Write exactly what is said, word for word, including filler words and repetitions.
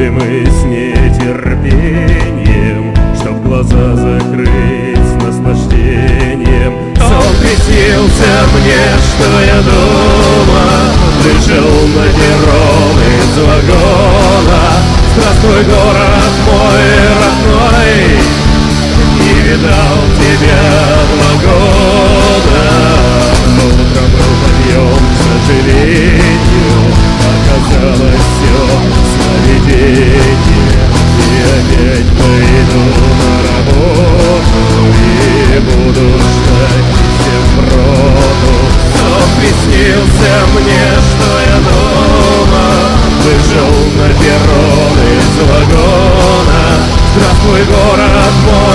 Ждали мы с нетерпением, чтоб глаза закрыть с наслаждением. Сон приснился мне, что я дома, вышел на перрон из вагона. Здравствуй, город мой родной, не видал тебя два года. Но утром был подъем, к сожалению, оказалось все сновидение. И опять пойду на работу и буду ждать нищеброду. Сон приснился мне, что я дома, вышел на перрон из вагона. Здравствуй, город мой